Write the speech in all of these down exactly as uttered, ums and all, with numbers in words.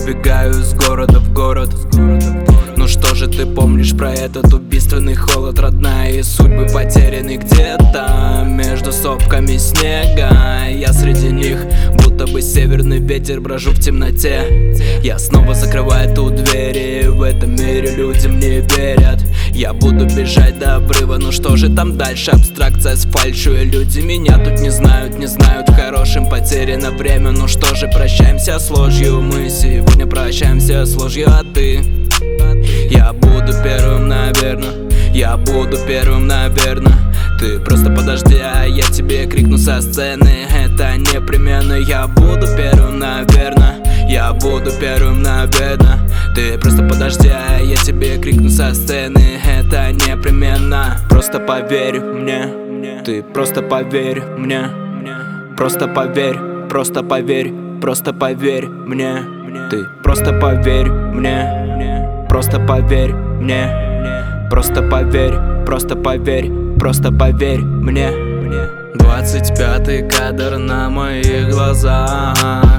убегаю из города в город. Ну что же ты помнишь про этот убийственный холод, родная, и судьбы потеряны где-то между сопками снега. Я среди них, будто бы северный ветер, брожу в темноте. Я снова закрываю тут двери, в этом мире люди мне верят. Я буду бежать до обрыва, ну что же там дальше? Абстракция с фальшью, и люди меня тут не знают, не знают. Хорошим потеряно время, ну что же, прощаемся с ложью. Мы сегодня прощаемся с ложью, а ты? Я буду первым, наверно, я буду первым, наверно. Ты просто подожди, а я тебе крикну со сцены. Это непременно. Я буду первым, наверно, я буду первым, наверно. Ты просто подожди, а я тебе крикну со сцены. Это непременно. Просто поверь мне, ты просто поверь мне. Просто поверь, просто поверь, просто поверь мне. Ты просто поверь мне. Просто поверь мне, просто поверь, просто поверь, просто поверь мне. Двадцать пятый кадр на моих глазах.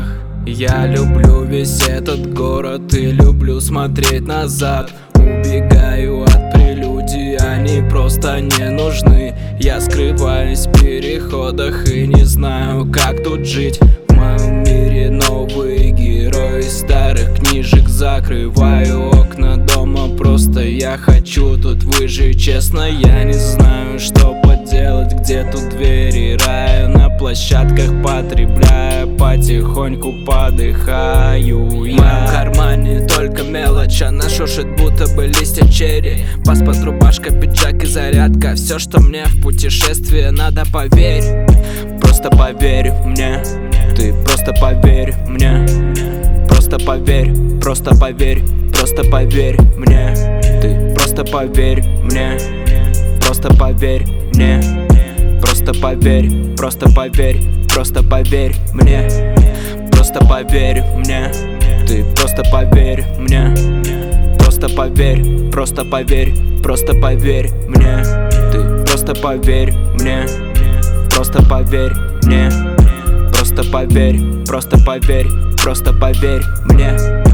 Я люблю весь этот город и люблю смотреть назад. Убегаю от прелюдий, они просто не нужны. Я скрываюсь в переходах и не знаю, как тут жить. В моем мире новые герои старых книжек. Закрываю окна дома, просто я хочу тут выжить. Честно, я не знаю, что поделать, где тут двери рая. На площадках потребляя, потихоньку подыхаю. В моем кармане только мелочь, она шуршит, будто бы листья черри. Паспорт, рубашка, пиджак и зарядка. Все, что мне в путешествии надо, поверь. Просто поверь мне, ты просто поверь мне. Просто поверь, просто поверь, просто поверь мне. Ты просто поверь мне, просто поверь мне. Просто поверь, просто поверь, просто поверь мне. Просто поверь мне, ты просто поверь мне. Просто поверь, просто поверь, просто поверь мне. Ты просто поверь мне, просто поверь мне. Просто поверь, просто поверь, просто поверь мне.